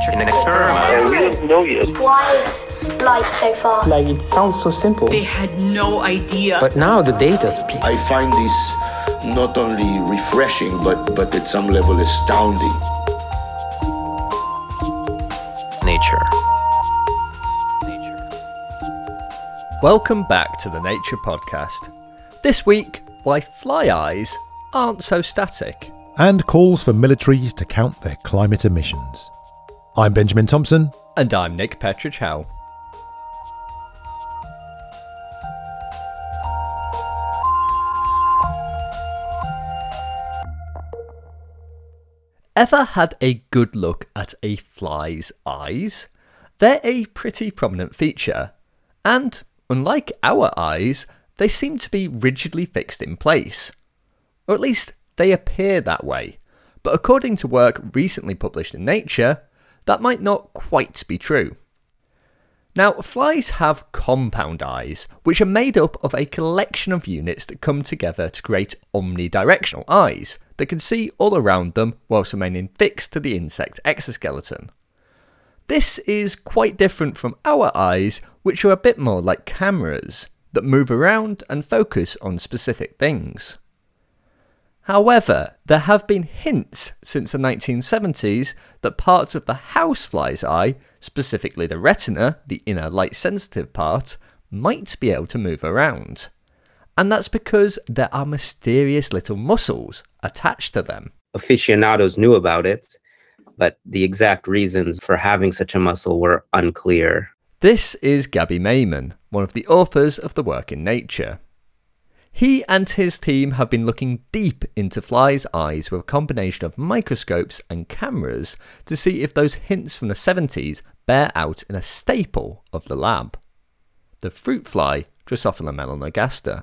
in an experiment. We don't know yet. Why is light so far? Like, it sounds so simple. They had no idea. But now the data speaks. I find this not only refreshing, but at some level astounding. Nature. Welcome back to the Nature Podcast. This week, why fly eyes aren't so static. And calls for militaries to count their climate emissions. I'm Benjamin Thompson. And I'm Nick Petrichow. Ever had a good look at a fly's eyes? They're a pretty prominent feature, and unlike our eyes, they seem to be rigidly fixed in place. Or at least they appear that way. But according to work recently published in Nature, that might not quite be true. Now, flies have compound eyes, which are made up of a collection of units that come together to create omnidirectional eyes that can see all around them whilst remaining fixed to the insect exoskeleton. This is quite different from our eyes, which are a bit more like cameras that move around and focus on specific things. However, there have been hints since the 1970s that parts of the housefly's eye, specifically the retina, the inner light-sensitive part, might be able to move around. And that's because there are mysterious little muscles attached to them. Aficionados knew about it, but the exact reasons for having such a muscle were unclear. This is Gaby Mayman, one of the authors of the work in Nature. He and his team have been looking deep into flies' eyes with a combination of microscopes and cameras to see if those hints from the 70s bear out in a staple of the lab: the fruit fly, Drosophila melanogaster.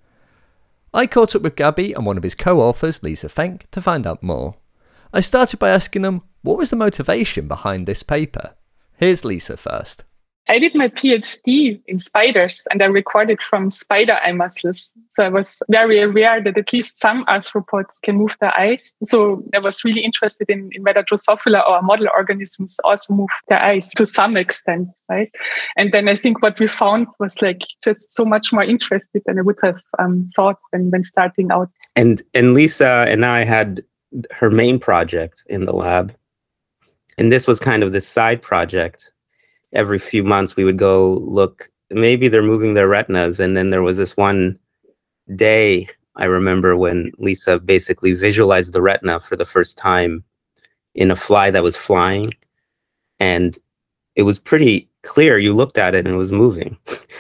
I caught up with Gaby and one of his co-authors, Lisa Fenk, to find out more. I started by asking them what was the motivation behind this paper. Here's Lisa first. I did my PhD in spiders and I recorded from spider eye muscles. So I was very aware that at least some arthropods can move their eyes. So I was really interested in whether Drosophila or model organisms also move their eyes to some extent, right? And then I think what we found was like just so much more interested than I would have thought when starting out. And Lisa and I had her main project in the lab. And this was kind of this side project. Every few months we would go look, maybe they're moving their retinas. And then there was this one day, I remember, when Lisa basically visualized the retina for the first time in a fly that was flying. And it was pretty clear. You looked at it and it was moving.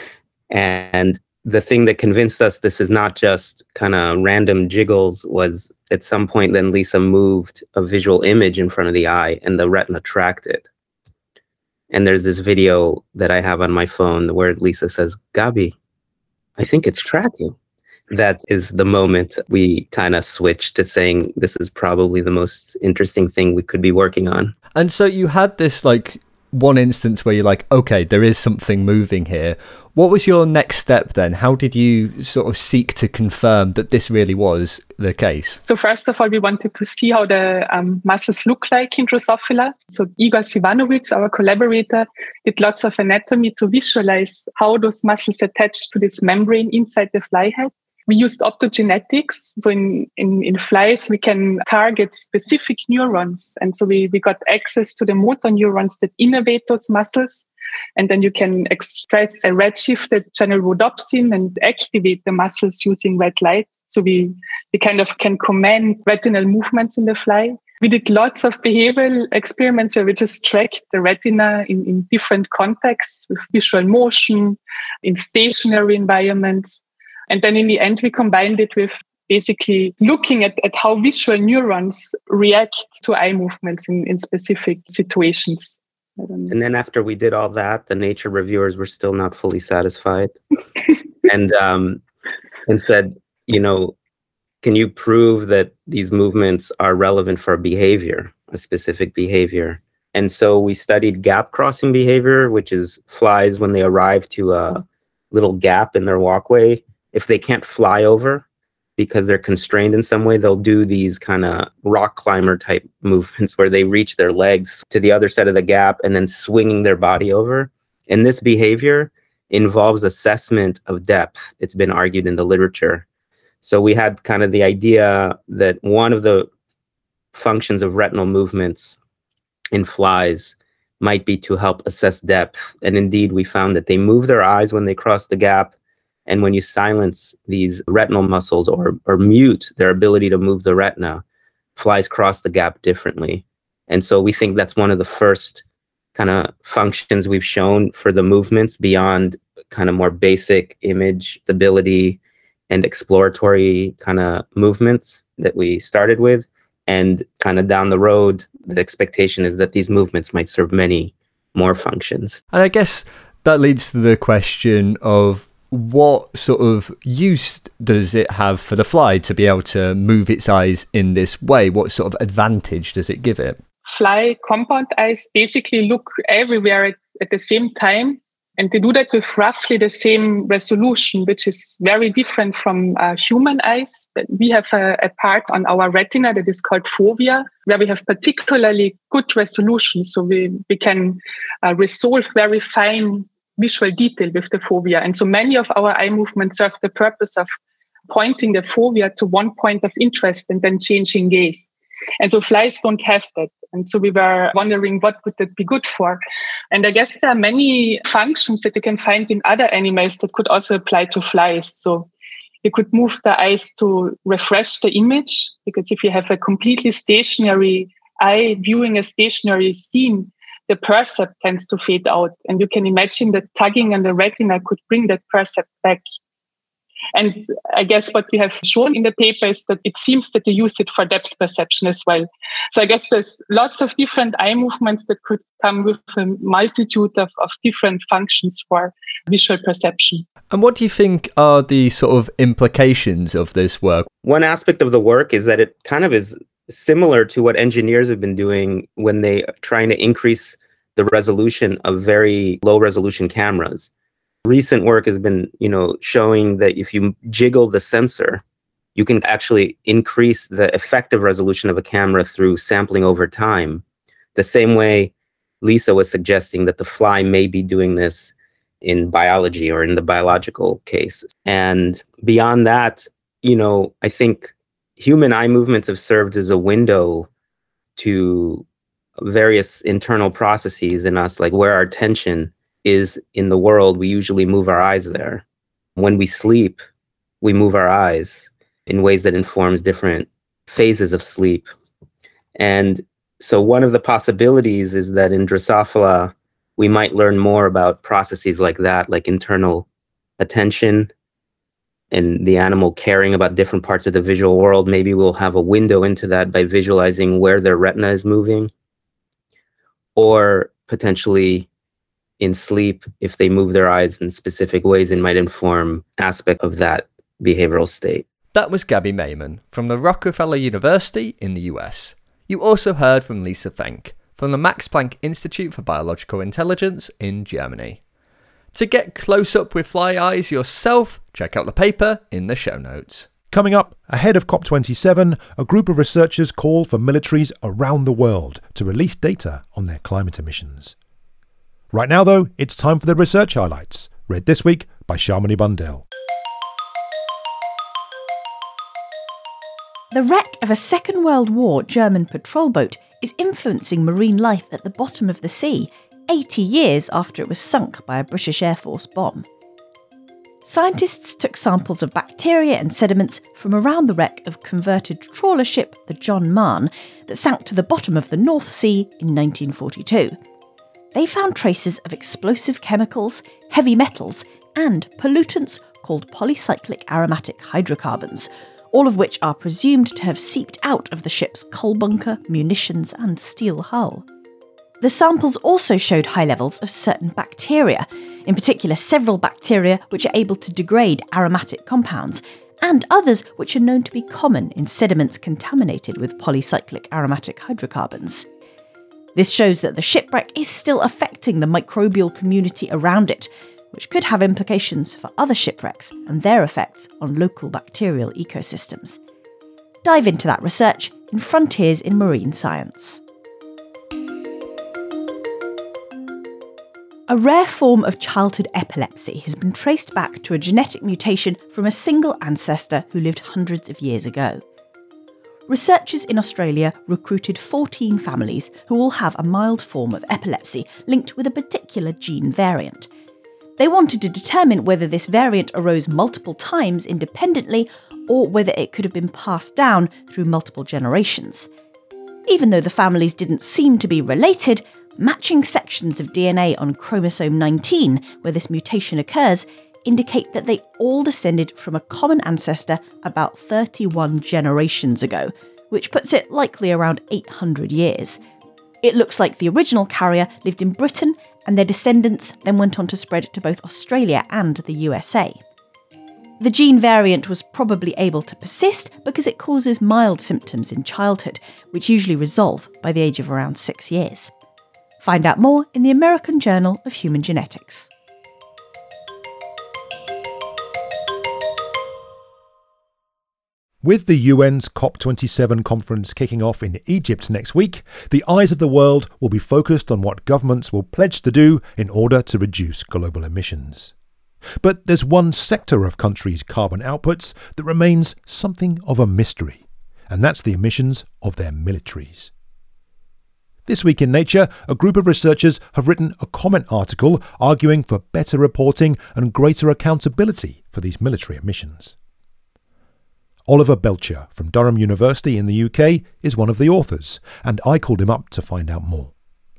And the thing that convinced us this is not just kind of random jiggles was at some point then Lisa moved a visual image in front of the eye and the retina tracked it. And there's this video that I have on my phone where Lisa says, "Gaby, I think it's tracking." That is the moment we kind of switched to saying this is probably the most interesting thing we could be working on. And so you had this one instance where you're like, okay, there is something moving here. What was your next step then? How did you sort of seek to confirm that this really was the case? So first of all, we wanted to see how the muscles look like in Drosophila. So Igor Sivanovic, our collaborator, did lots of anatomy to visualize how those muscles attach to this membrane inside the fly head. We used optogenetics. So in flies, we can target specific neurons. And so we got access to the motor neurons that innervate those muscles. And then you can express a redshifted channel rhodopsin and activate the muscles using red light. So we kind of can command retinal movements in the fly. We did lots of behavioral experiments where we just tracked the retina in different contexts with visual motion, in stationary environments. And then in the end, we combined it with basically looking at how visual neurons react to eye movements in specific situations. And then after we did all that, the Nature reviewers were still not fully satisfied and said, can you prove that these movements are relevant for a behavior, a specific behavior? And so we studied gap crossing behavior, which is flies when they arrive to a little gap in their walkway. If they can't fly over, because they're constrained in some way, they'll do these kind of rock climber type movements where they reach their legs to the other side of the gap and then swinging their body over. And this behavior involves assessment of depth. It's been argued in the literature. So we had kind of the idea that one of the functions of retinal movements in flies might be to help assess depth. And indeed, we found that they move their eyes when they cross the gap. And when you silence these retinal muscles or mute their ability to move the retina, flies cross the gap differently. And so we think that's one of the first kind of functions we've shown for the movements beyond kind of more basic image stability and exploratory kind of movements that we started with. And kind of down the road, the expectation is that these movements might serve many more functions. And I guess that leads to the question of what sort of use does it have for the fly to be able to move its eyes in this way? What sort of advantage does it give it? Fly compound eyes basically look everywhere at the same time. And they do that with roughly the same resolution, which is very different from human eyes. We have a part on our retina that is called fovea, where we have particularly good resolution. So we can resolve very fine visual detail with the fovea. And so many of our eye movements serve the purpose of pointing the fovea to one point of interest and then changing gaze. And so flies don't have that. And so we were wondering, what would that be good for? And I guess there are many functions that you can find in other animals that could also apply to flies. So you could move the eyes to refresh the image, because if you have a completely stationary eye viewing a stationary scene, the percept tends to fade out. And you can imagine that tugging on the retina could bring that percept back. And I guess what we have shown in the paper is that it seems that you use it for depth perception as well. So I guess there's lots of different eye movements that could come with a multitude of different functions for visual perception. And what do you think are the sort of implications of this work? One aspect of the work is that it kind of is similar to what engineers have been doing when they are trying to increase the resolution of very low resolution cameras. Recent work has been, showing that if you jiggle the sensor, you can actually increase the effective resolution of a camera through sampling over time. The same way Lisa was suggesting that the fly may be doing this in biology or in the biological case. And beyond that, I think human eye movements have served as a window to various internal processes in us, like where our attention is in the world. We usually move our eyes there. When we sleep, we move our eyes in ways that informs different phases of sleep. And so one of the possibilities is that in Drosophila, we might learn more about processes like that, like internal attention and the animal caring about different parts of the visual world. Maybe we'll have a window into that by visualizing where their retina is moving. Or potentially in sleep, if they move their eyes in specific ways, it might inform aspect of that behavioral state. That was Gabby Mayman from the Rockefeller University in the US. You also heard from Lisa Fenk from the Max Planck Institute for Biological Intelligence in Germany. To get close up with fly eyes yourself, check out the paper in the show notes. Coming up, ahead of COP27, a group of researchers call for militaries around the world to release data on their climate emissions. Right now, though, it's time for the research highlights, read this week by Shamini Bundell. The wreck of a Second World War German patrol boat is influencing marine life at the bottom of the sea, 80 years after it was sunk by a British Air Force bomb. Scientists took samples of bacteria and sediments from around the wreck of converted trawler ship the John Mahon that sank to the bottom of the North Sea in 1942. They found traces of explosive chemicals, heavy metals, and pollutants called polycyclic aromatic hydrocarbons, all of which are presumed to have seeped out of the ship's coal bunker, munitions, and steel hull. The samples also showed high levels of certain bacteria, in particular several bacteria which are able to degrade aromatic compounds, and others which are known to be common in sediments contaminated with polycyclic aromatic hydrocarbons. This shows that the shipwreck is still affecting the microbial community around it, which could have implications for other shipwrecks and their effects on local bacterial ecosystems. Dive into that research in Frontiers in Marine Science. A rare form of childhood epilepsy has been traced back to a genetic mutation from a single ancestor who lived hundreds of years ago. Researchers in Australia recruited 14 families who all have a mild form of epilepsy linked with a particular gene variant. They wanted to determine whether this variant arose multiple times independently or whether it could have been passed down through multiple generations. Even though the families didn't seem to be related, matching sections of DNA on chromosome 19, where this mutation occurs, indicate that they all descended from a common ancestor about 31 generations ago, which puts it likely around 800 years. It looks like the original carrier lived in Britain, and their descendants then went on to spread to both Australia and the USA. The gene variant was probably able to persist because it causes mild symptoms in childhood, which usually resolve by the age of around 6 years. Find out more in the American Journal of Human Genetics. With the UN's COP27 conference kicking off in Egypt next week, the eyes of the world will be focused on what governments will pledge to do in order to reduce global emissions. But there's one sector of countries' carbon outputs that remains something of a mystery, and that's the emissions of their militaries. This week in Nature, a group of researchers have written a comment article arguing for better reporting and greater accountability for these military emissions. Oliver Belcher from Durham University in the UK is one of the authors, and I called him up to find out more.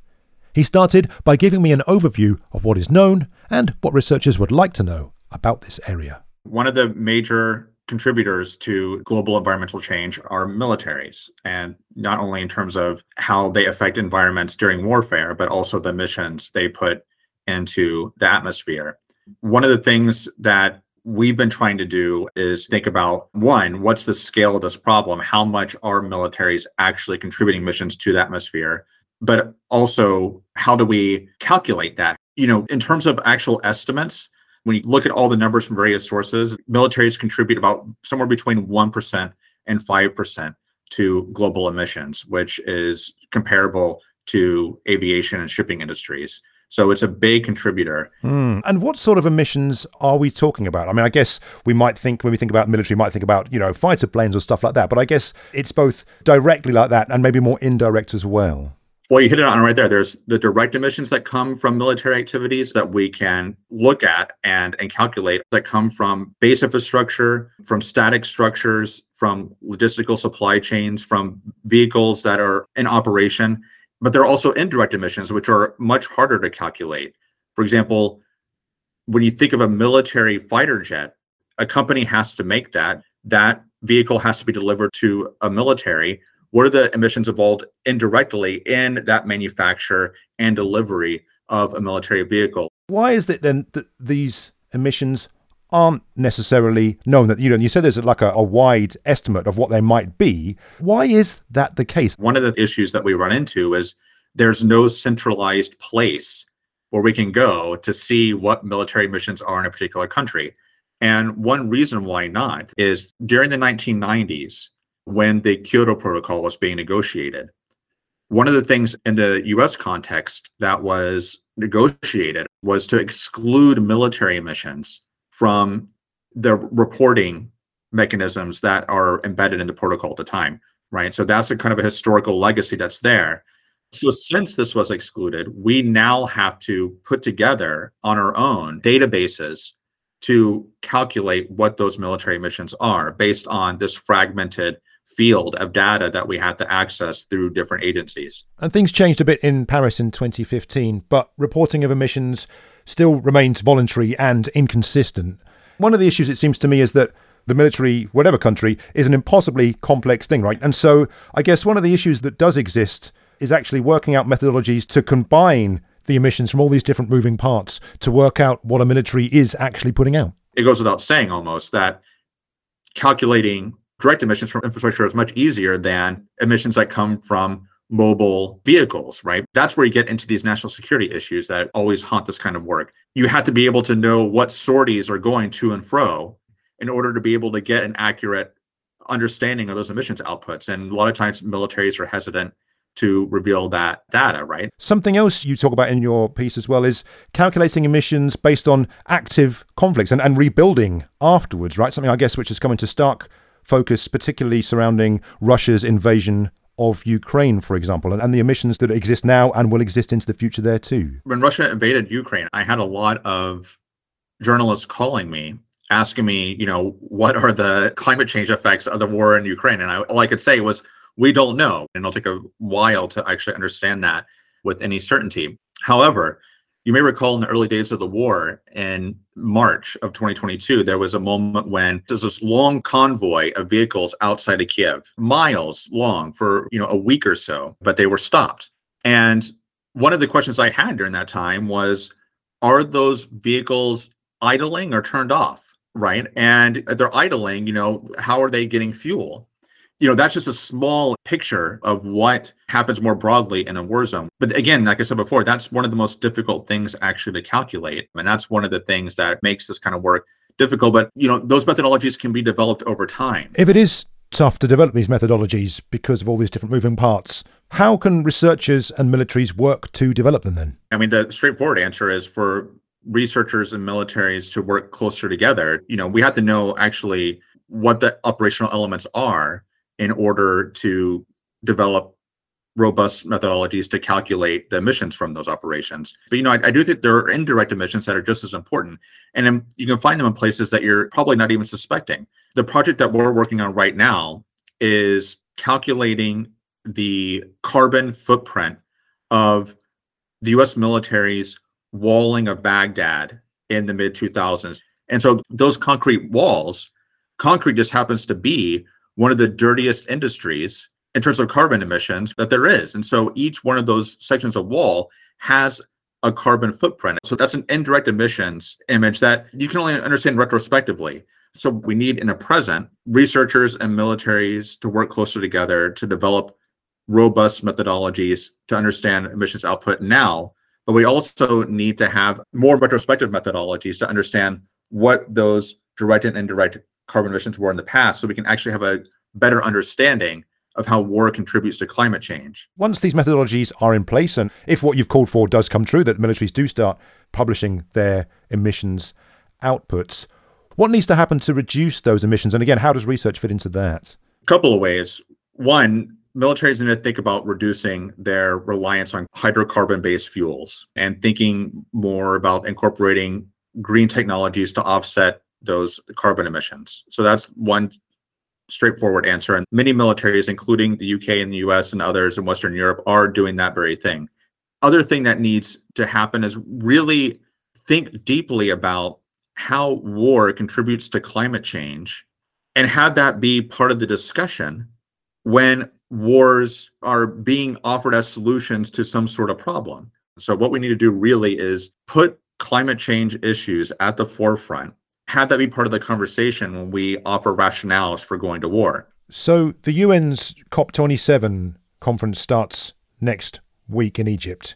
He started by giving me an overview of what is known and what researchers would like to know about this area. One of the major contributors to global environmental change are militaries, and not only in terms of how they affect environments during warfare, but also the emissions they put into the atmosphere. One of the things that we've been trying to do is think about, one, what's the scale of this problem? How much are militaries actually contributing emissions to the atmosphere? But also, how do we calculate that? In terms of actual estimates, when you look at all the numbers from various sources, militaries contribute about somewhere between 1% and 5% to global emissions, which is comparable to aviation and shipping industries. So it's a big contributor. And what sort of emissions are we talking about? I mean, I guess we might think, when we think about military, we might think about, fighter planes or stuff like that. But I guess it's both directly like that and maybe more indirect as well. Well, you hit it on right there. There's the direct emissions that come from military activities that we can look at and calculate, that come from base infrastructure, from static structures, from logistical supply chains, from vehicles that are in operation. But there are also indirect emissions, which are much harder to calculate. For example, when you think of a military fighter jet, a company has to make that. That vehicle has to be delivered to a military. What are the emissions involved indirectly in that manufacture and delivery of a military vehicle? Why is it then that these emissions aren't necessarily known? That you said there's like a wide estimate of what they might be. Why is that the case? One of the issues that we run into is there's no centralized place where we can go to see what military emissions are in a particular country. And one reason why not is during the 1990s, when the Kyoto Protocol was being negotiated, one of the things in the US context that was negotiated was to exclude military emissions from the reporting mechanisms that are embedded in the protocol at the time, right? So that's a kind of a historical legacy that's there. So since this was excluded, we now have to put together on our own databases to calculate what those military emissions are based on this fragmented field of data that we have to access through different agencies. And things changed a bit in Paris in 2015, but reporting of emissions still remains voluntary and inconsistent. One of the issues, it seems to me, is that the military, whatever country, is an impossibly complex thing, right? And so I guess one of the issues that does exist is actually working out methodologies to combine the emissions from all these different moving parts to work out what a military is actually putting out. It goes without saying almost that calculating direct emissions from infrastructure is much easier than emissions that come from mobile vehicles, right? That's where you get into these national security issues that always haunt this kind of work. you had to be able to know what sorties are going to and fro in order to be able to get an accurate understanding of those emissions outputs. And a lot of times militaries are hesitant to reveal that data, right? Something else you talk about in your piece as well is calculating emissions based on active conflicts and rebuilding afterwards, right? Something, I guess, which has come into stark focus, particularly surrounding Russia's invasion of Ukraine, for example, and the emissions that exist now and will exist into the future there too. When Russia invaded Ukraine, I had a lot of journalists calling me, asking me, what are the climate change effects of the war in Ukraine? And all I could say was, we don't know. And it'll take a while to actually understand that with any certainty. However, you may recall in the early days of the war in March of 2022, there was a moment when there's this long convoy of vehicles outside of Kiev, miles long for, a week or so, but they were stopped. And one of the questions I had during that time was, are those vehicles idling or turned off, right? And if they're idling, how are they getting fuel? That's just a small picture of what happens more broadly in a war zone. But again, like I said before, that's one of the most difficult things actually to calculate. And that's one of the things that makes this kind of work difficult. But, those methodologies can be developed over time. If it is tough to develop these methodologies because of all these different moving parts, how can researchers and militaries work to develop them then? I mean, the straightforward answer is for researchers and militaries to work closer together. We have to know actually what the operational elements are in order to develop robust methodologies to calculate the emissions from those operations. But, I do think there are indirect emissions that are just as important. And you can find them in places that you're probably not even suspecting. The project that we're working on right now is calculating the carbon footprint of the US military's walling of Baghdad in the mid-2000s. And so those concrete walls, concrete just happens to be one of the dirtiest industries in terms of carbon emissions that there is. And so each one of those sections of wall has a carbon footprint. So that's an indirect emissions image that you can only understand retrospectively. So we need in the present researchers and militaries to work closer together to develop robust methodologies to understand emissions output now. But we also need to have more retrospective methodologies to understand what those direct and indirect carbon emissions were in the past, so we can actually have a better understanding of how war contributes to climate change. Once these methodologies are in place, and if what you've called for does come true, that militaries do start publishing their emissions outputs, what needs to happen to reduce those emissions? And again, how does research fit into that? A couple of ways. One, militaries need to think about reducing their reliance on hydrocarbon-based fuels and thinking more about incorporating green technologies to offset those carbon emissions. So that's one straightforward answer. And many militaries, including the UK and the US and others in Western Europe, are doing that very thing. Other thing that needs to happen is really think deeply about how war contributes to climate change and have that be part of the discussion when wars are being offered as solutions to some sort of problem. So what we need to do really is put climate change issues at the forefront, have that be part of the conversation when we offer rationales for going to war. So the UN's COP27 conference starts next week in Egypt.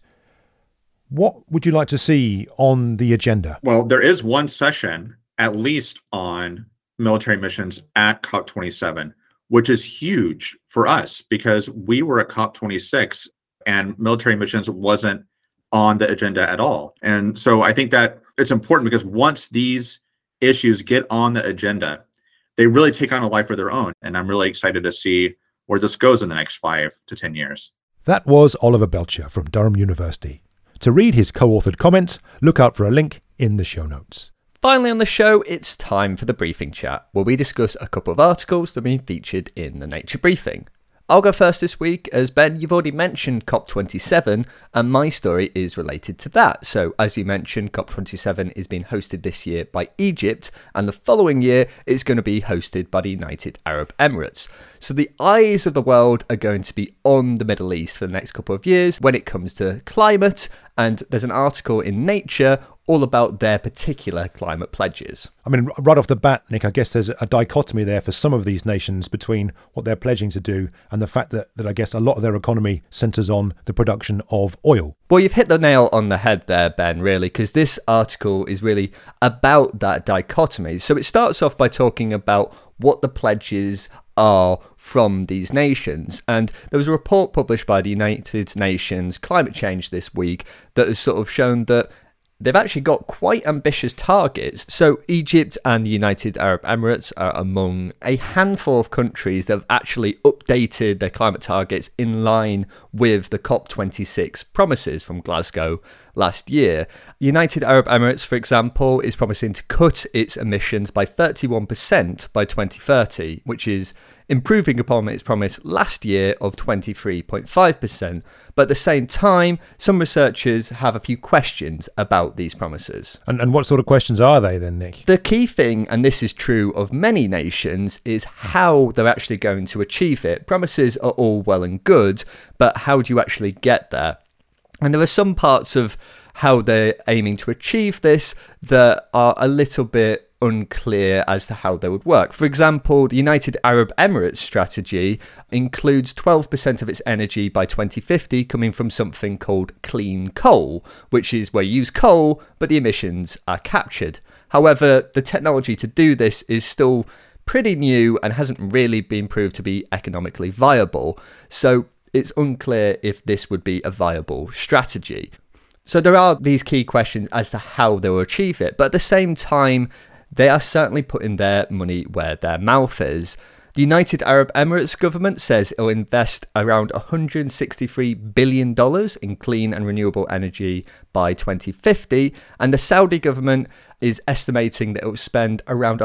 What would you like to see on the agenda? Well, there is one session, at least on military missions at COP27, which is huge for us because we were at COP26 and military missions wasn't on the agenda at all. And so I think that it's important because once these issues get on the agenda, they really take on a life of their own. And I'm really excited to see where this goes in the next 5 to 10 years. That was Oliver Belcher from Durham University. To read his co-authored comments, look out for a link in the show notes. Finally on the show, it's time for the briefing chat, where we discuss a couple of articles that have been featured in the Nature Briefing. I'll go first this week, as Ben, you've already mentioned COP27, and my story is related to that. So, as you mentioned, COP27 is being hosted this year by Egypt, and the following year it's going to be hosted by the United Arab Emirates. So the eyes of the world are going to be on the Middle East for the next couple of years when it comes to climate, and there's an article in Nature all about their particular climate pledges. I mean, right off the bat, Nick, I guess there's a dichotomy there for some of these nations between what they're pledging to do and the fact that I guess a lot of their economy centres on the production of oil. Well, you've hit the nail on the head there, Ben, really, because this article is really about that dichotomy. So it starts off by talking about what the pledges are from these nations. And there was a report published by the United Nations Climate Change this week that has sort of shown that they've actually got quite ambitious targets. So Egypt and the United Arab Emirates are among a handful of countries that have actually updated their climate targets in line with the COP26 promises from Glasgow last year. United Arab Emirates, for example, is promising to cut its emissions by 31% by 2030, which is improving upon its promise last year of 23.5%. But at the same time, some researchers have a few questions about these promises. And what sort of questions are they then, Nick? The key thing, and this is true of many nations, is how they're actually going to achieve it. Promises are all well and good, but how do you actually get there? And there are some parts of how they're aiming to achieve this that are a little bit unclear as to how they would work. For example, the United Arab Emirates strategy includes 12% of its energy by 2050 coming from something called clean coal, which is where you use coal, but the emissions are captured. However, the technology to do this is still pretty new and hasn't really been proved to be economically viable. So it's unclear if this would be a viable strategy. So there are these key questions as to how they will achieve it, but at the same time, they are certainly putting their money where their mouth is. The United Arab Emirates government says it'll invest around $163 billion in clean and renewable energy by 2050, and the Saudi government is estimating that it will spend around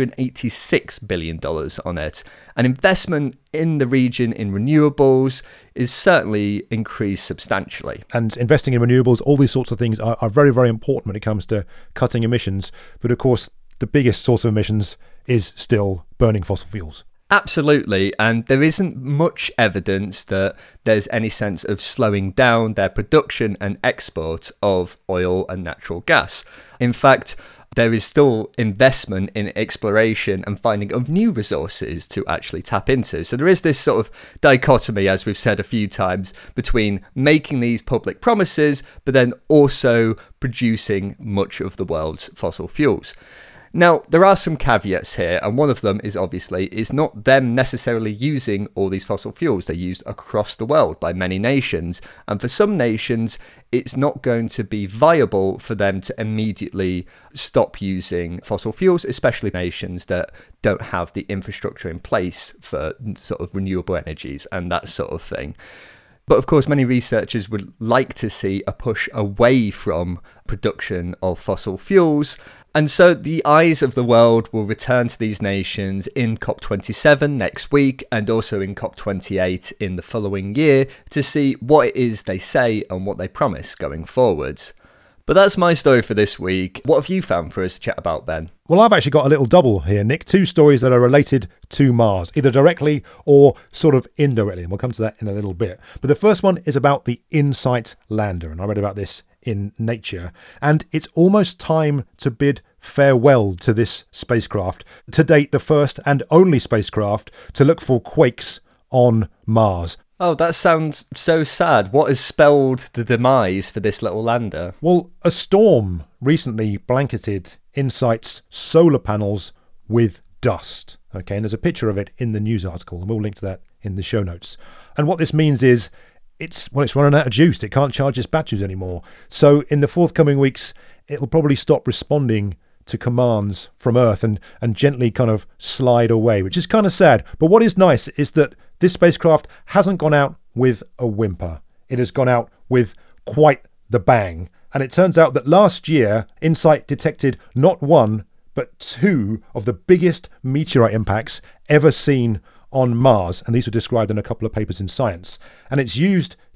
$186 billion on it. An investment in the region in renewables is certainly increased substantially. And investing in renewables, all these sorts of things are very, very important when it comes to cutting emissions. But of course, the biggest source of emissions is still burning fossil fuels. Absolutely, and there isn't much evidence that there's any sense of slowing down their production and export of oil and natural gas. In fact, there is still investment in exploration and finding of new resources to actually tap into. So there is this sort of dichotomy, as we've said a few times, between making these public promises, but then also producing much of the world's fossil fuels. Now, there are some caveats here, and one of them is obviously it's not them necessarily using all these fossil fuels. They're used across the world by many nations, and for some nations, it's not going to be viable for them to immediately stop using fossil fuels, especially nations that don't have the infrastructure in place for sort of renewable energies and that sort of thing. But of course, many researchers would like to see a push away from production of fossil fuels. And so the eyes of the world will return to these nations in COP27 next week and also in COP28 in the following year to see what it is they say and what they promise going forwards. But that's my story for this week. What have you found for us to chat about, Ben? Well, I've actually got a little double here, Nick. 2 stories that are related to Mars, either directly or sort of indirectly. And we'll come to that in a little bit. But the first one is about the InSight lander. And I read about this in Nature. And it's almost time to bid farewell to this spacecraft. To date, the first and only spacecraft to look for quakes on Mars. Oh, that sounds so sad. What has spelled the demise for this little lander? Well, a storm recently blanketed InSight's solar panels with dust. Okay, and there's a picture of it in the news article, and we'll link to that in the show notes. And what this means is it's running out of juice. It can't charge its batteries anymore. So in the forthcoming weeks, it'll probably stop responding to commands from Earth and gently kind of slide away, which is kind of sad. But what is nice is that this spacecraft hasn't gone out with a whimper. It has gone out with quite the bang. And it turns out that last year, InSight detected not one, but 2 of the biggest meteorite impacts ever seen on Mars. And these were described in a couple of papers in Science. And it's used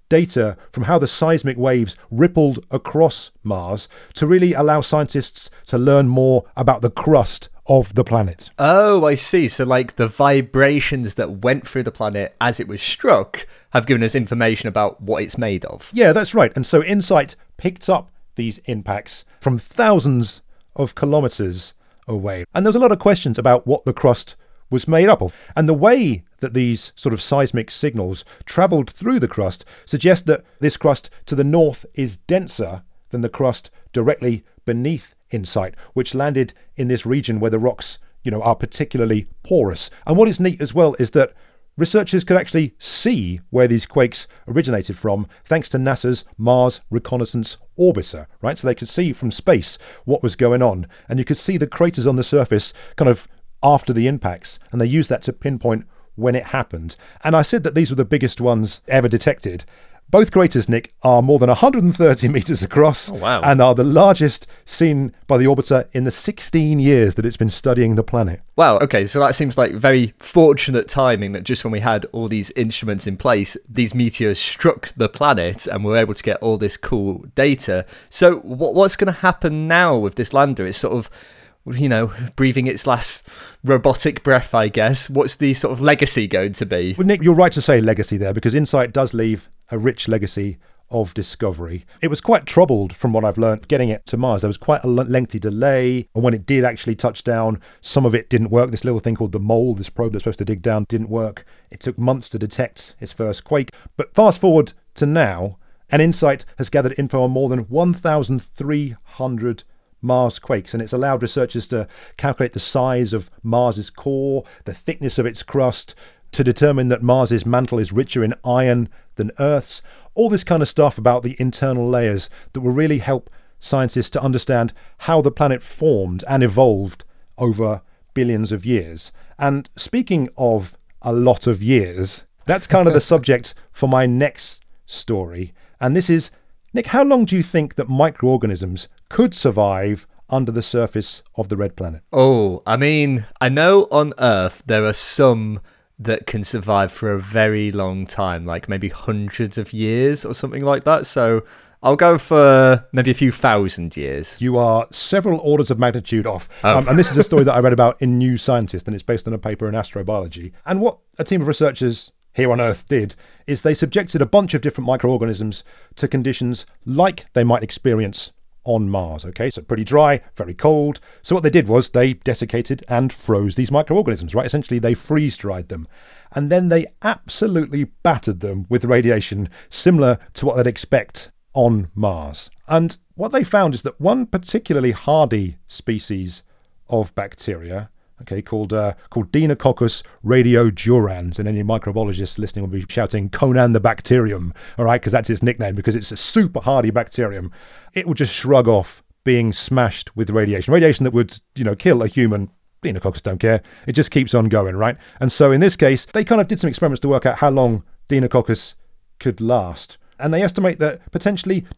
data from how the seismic waves rippled across Mars to really allow scientists to learn more about the crust of the planet. Oh, I see. So like the vibrations that went through the planet as it was struck have given us information about what it's made of. Yeah, that's right. And so InSight picked up these impacts from thousands of kilometers away. And there was a lot of questions about what the crust was made up of. And the way that these sort of seismic signals traveled through the crust suggests that this crust to the north is denser than the crust directly beneath InSight, which landed in this region where the rocks, are particularly porous. And what is neat as well is that researchers could actually see where these quakes originated from thanks to NASA's Mars Reconnaissance Orbiter, right? So they could see from space what was going on. And you could see the craters on the surface kind of after the impacts. And they used that to pinpoint when it happened. And I said that these were the biggest ones ever detected. Both craters, Nick, are more than 130 metres across and are the largest seen by the orbiter in the 16 years that it's been studying the planet. Wow, okay, so that seems like very fortunate timing that just when we had all these instruments in place, these meteors struck the planet and we were able to get all this cool data. So what's going to happen now with this lander? It's sort of, breathing its last robotic breath, I guess. What's the sort of legacy going to be? Well, Nick, you're right to say legacy there, because InSight does leave a rich legacy of discovery. It was quite troubled, from what I've learned, getting it to Mars. There was quite a lengthy delay, and when it did actually touch down, some of it didn't work. This little thing called the MOLE, this probe that's supposed to dig down, didn't work. It took months to detect its first quake. But fast forward to now, and InSight has gathered info on more than 1,300 Mars quakes, and it's allowed researchers to calculate the size of Mars's core, the thickness of its crust, to determine that Mars's mantle is richer in iron than Earth's. All this kind of stuff about the internal layers that will really help scientists to understand how the planet formed and evolved over billions of years. And speaking of a lot of years, that's kind of the subject for my next story. And this is, Nick, how long do you think that microorganisms could survive under the surface of the red planet? Oh, I mean, I know on Earth there are some that can survive for a very long time, like maybe hundreds of years or something like that. So I'll go for maybe a few thousand years. You are several orders of magnitude off. And this is a story that I read about in New Scientist, and it's based on a paper in astrobiology. And what a team of researchers here on Earth did is they subjected a bunch of different microorganisms to conditions like they might experience on Mars. Okay, so pretty dry, very cold. So what they did was they desiccated and froze these microorganisms, right? Essentially, they freeze-dried them. And then they absolutely battered them with radiation, similar to what they'd expect on Mars. And what they found is that one particularly hardy species of bacteria, okay, called Deinococcus radiodurans, and any microbiologists listening will be shouting Conan the Bacterium, all right, because that's its nickname, because it's a super hardy bacterium. It would just shrug off being smashed with radiation that would, kill a human. Deinococcus don't care. It just keeps on going, right? And so in this case, they kind of did some experiments to work out how long Deinococcus could last. And they estimate that potentially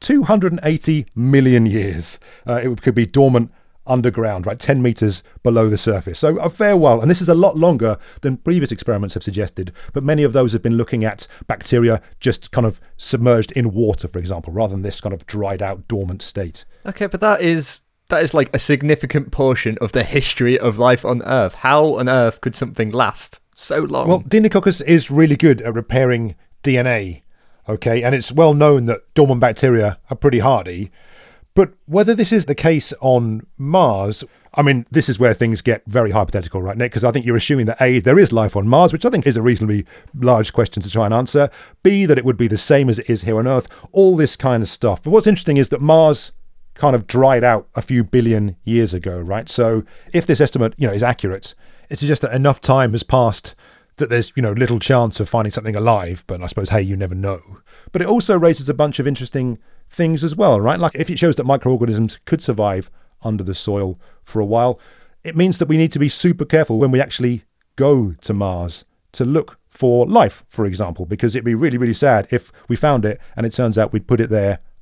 280 million years it could be dormant underground, right, 10 meters below the surface. So a fair while, and this is a lot longer than previous experiments have suggested, but many of those have been looking at bacteria just kind of submerged in water, for example, rather than this kind of dried out dormant state. Okay, but that is like a significant portion of the history of life on Earth. How on earth could something last so long? Well, Deinococcus is really good at repairing DNA, okay, and it's well known that dormant bacteria are pretty hardy. But whether this is the case on Mars, I mean, this is where things get very hypothetical, right, Nick? Because I think you're assuming that A, there is life on Mars, which I think is a reasonably large question to try and answer. B, that it would be the same as it is here on Earth, all this kind of stuff. But what's interesting is that Mars kind of dried out a few billion years ago, right? So if this estimate, is accurate, it suggests that enough time has passed that there's, little chance of finding something alive. But I suppose, hey, you never know. But it also raises a bunch of interesting things as well, right? Like if it shows that microorganisms could survive under the soil for a while, it means that we need to be super careful when we actually go to Mars to look for life, for example, because it'd be really, really sad if we found it and it turns out we'd put it there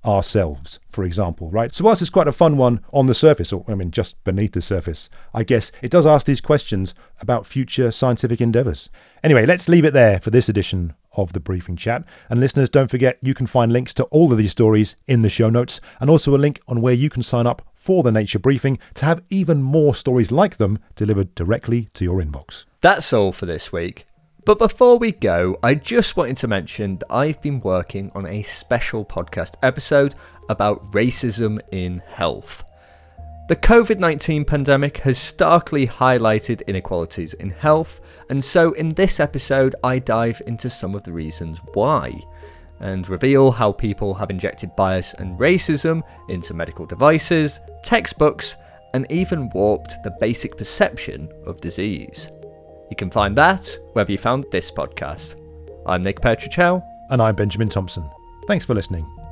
ourselves, for example, right? So whilst it's quite a fun one on the surface, or just beneath the surface, I guess it does ask these questions about future scientific endeavours. Anyway, let's leave it there for this edition of the Briefing Chat. And listeners, don't forget you can find links to all of these stories in the show notes, and also a link on where you can sign up for the Nature Briefing to have even more stories like them delivered directly to your inbox. That's all for this week. But before we go, I just wanted to mention that I've been working on a special podcast episode about racism in health. The COVID-19 pandemic has starkly highlighted inequalities in health, and so in this episode I dive into some of the reasons why, and reveal how people have injected bias and racism into medical devices, textbooks, and even warped the basic perception of disease. You can find that wherever you found this podcast. I'm Nick Petrichel. And I'm Benjamin Thompson. Thanks for listening.